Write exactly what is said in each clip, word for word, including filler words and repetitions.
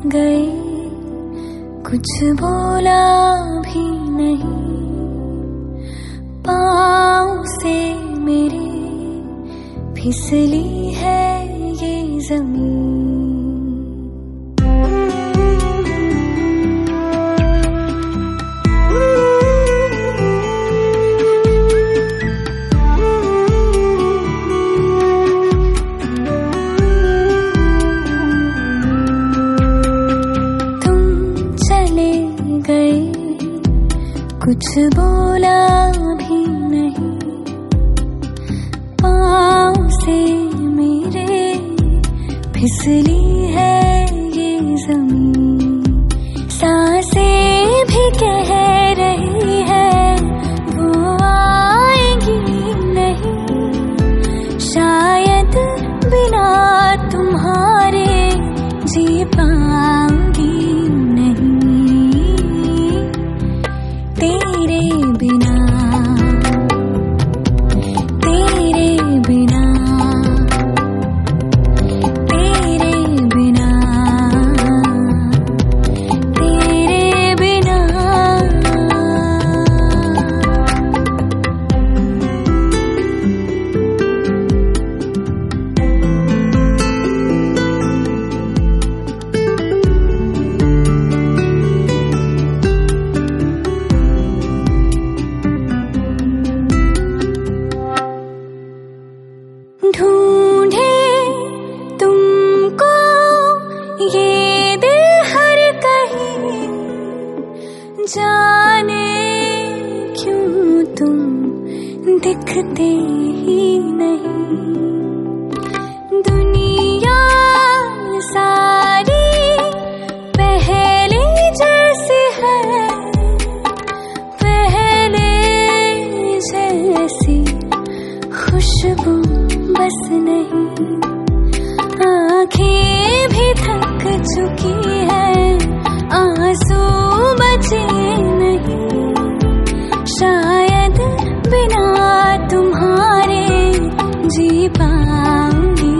गए, कुछ बोला भी नहीं, पाँव से मेरे फिसली है ये जमीन। कुछ बोला भी नहीं, पाँव से मेरे फिसली है ये जमीन। सांसें भी कह रही है वो आएगी नहीं, शायद बिना तुम्हारे जी पाऊंगी नहीं। तेरे बिना, तेरे बिना, तेरे बिना, तेरे बिना। ढूंढे तुमको ये दिल हर कहीं, जाने क्यों तुम दिखते ही नहीं। दुनिया सारी पहले जैसी है, पहले जैसी खुशबू बस नहीं। आँखें भी थक चुकी है, आंसू बचे नहीं, शायद बिना तुम्हारे जी पाऊंगी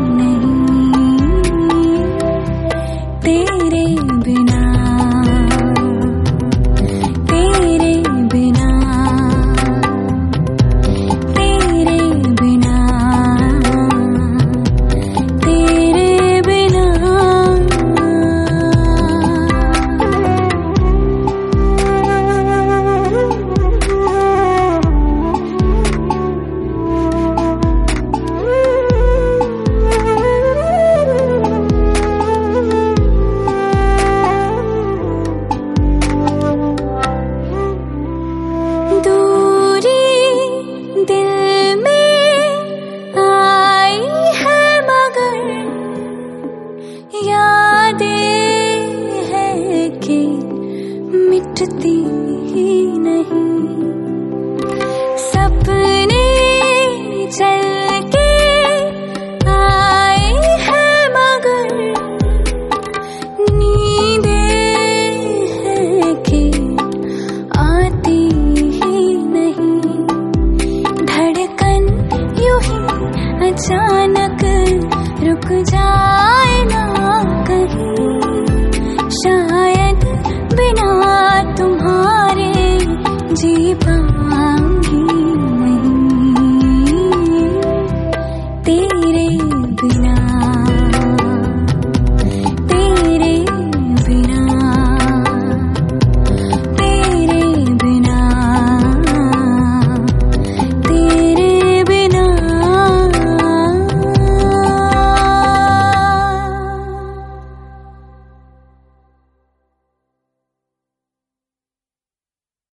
नहीं। तेरे बिना, तेरे बिना, तेरे बिना, तेरे बिना। मिटती ही नहीं, सपने चल के आए हैं मगर नींदें हैं कि आती ही नहीं। धड़कन यूं ही अचानक रुक जा